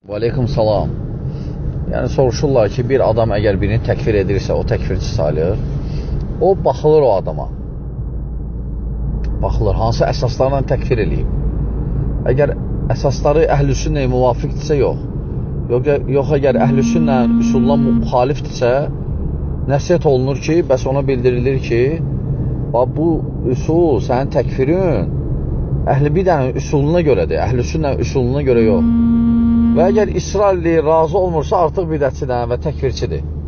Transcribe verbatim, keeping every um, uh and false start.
Və aleykum salam. Yəni soruşurlar ki, bir adam əgər birini təkfir edirsə, o təkfirçi sayılır. O baxılır o adama. Baxılır, hansı əsaslarla təkfir eləyib. Əgər əsasları əhl-i-sünnəyə müvafiqdirsə, yox. Yox, yox əgər əhl-i-sünnə üsuluna müxalifdirsə, nəsihət olunur ki, bəs ona bildirilir ki, bu üsul, sənin təkfirin əhl-i bidənin üsuluna görədir, əhl-i-sünnə üsuluna görə yox. Və əgər İsrailli razı olmursa, artıq bidətçidir və təkfirçidir.